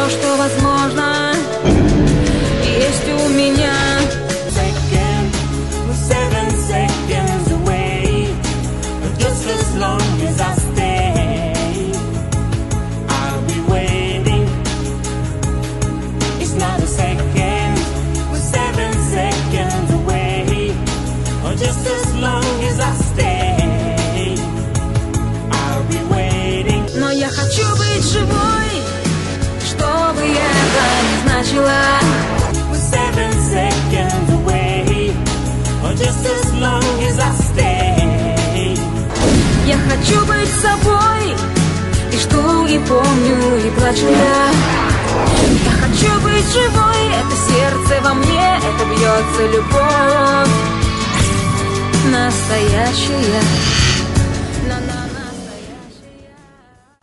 все, что возможно, есть у меня. Seven seconds away, just as long as I stay, I'll be waiting. It's not a second, we're 7 seconds away, just as long as I stay, I'll be waiting. Но я хочу быть живой, что бы это ни значило. We're 7 seconds away, just as long as I stay. Я хочу быть собой, и жду, и помню, и плачу я. Я хочу быть живой, это сердце во мне, это бьется любовь настоящая.